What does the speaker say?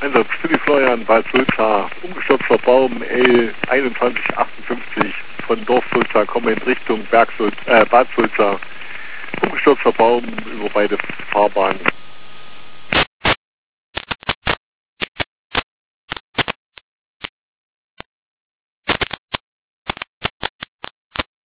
Einsatz für die Florian, Bad Sulza, umgestürzter Baum L2158 von Dorf Sulza, komme in Richtung Bad Sulza, umgestürzter Baum über beide Fahrbahnen.